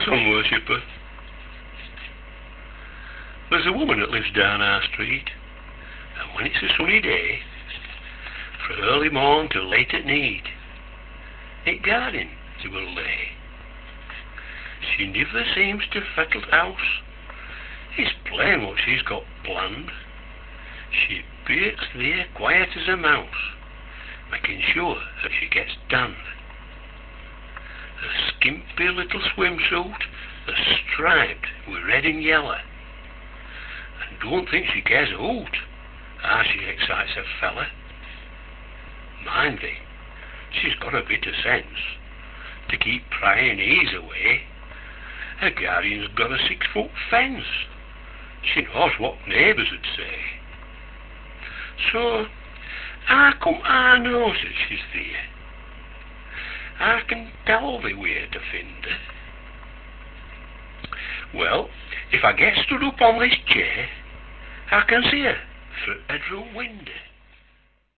Sun worshipper. There's a woman that lives down our street, and when it's a sunny day, fra early morn till late at need, it garden she will lay. She niver seems to fettle house. It's plain what she's got planned. She bakes there quiet as a mouse, making sure that she gets done. Her skimpy little swimsuit is striped with red and yellow, and don't think she cares a hoot how she excites a fella. Mind thee, she's got a bit of sense to keep prying ease away. Her guardian's got a 6-foot fence. She knows what neighbours would say. So, how come I knows that she's there? I can tell thee where to find her. Well, if I get stood up on this chair, I can see her through a bedroom window.